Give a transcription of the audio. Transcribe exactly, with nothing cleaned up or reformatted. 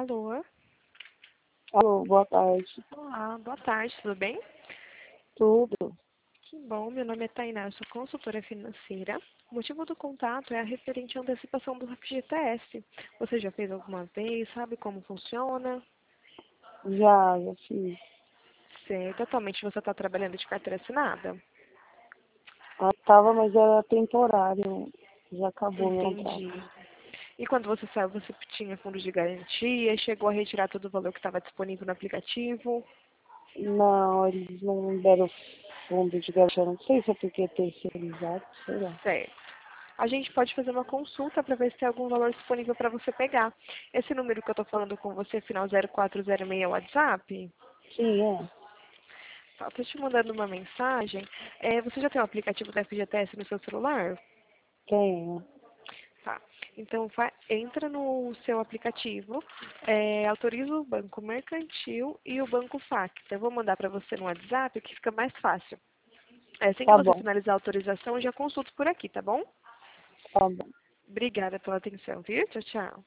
Alô? Alô, boa tarde. Olá, boa tarde, tudo bem? Tudo? Que bom, meu nome é Tainá, eu sou consultora financeira. O motivo do contato é a referente à antecipação do F G T S. Você já fez alguma vez? Sabe como funciona? Já, já fiz. Certo, atualmente você está trabalhando de carteira assinada? Ah, tava, mas era temporário. Já acabou meu Entendi. contrato. E quando você saiu, você tinha fundo de garantia? Chegou a retirar todo o valor que estava disponível no aplicativo? Não, eles não deram fundo de garantia. Não sei se é porque é terceirizado, sei lá. Certo. A gente pode fazer uma consulta para ver se tem algum valor disponível para você pegar. Esse número que eu estou falando com você, final zero quatro zero seis, é o WhatsApp? Sim, é. Tá, estou te mandando uma mensagem. É, você já tem o aplicativo da F G T S no seu celular? Tenho. Tá. Então, fa- entra no seu aplicativo, é, autoriza o banco mercantil e o banco Facta. Eu vou mandar para você no WhatsApp, que fica mais fácil. É, assim que Tá você bom, finalizar a autorização, eu já consulto por aqui, tá bom? tá bom. Obrigada pela atenção, viu? Tchau, tchau.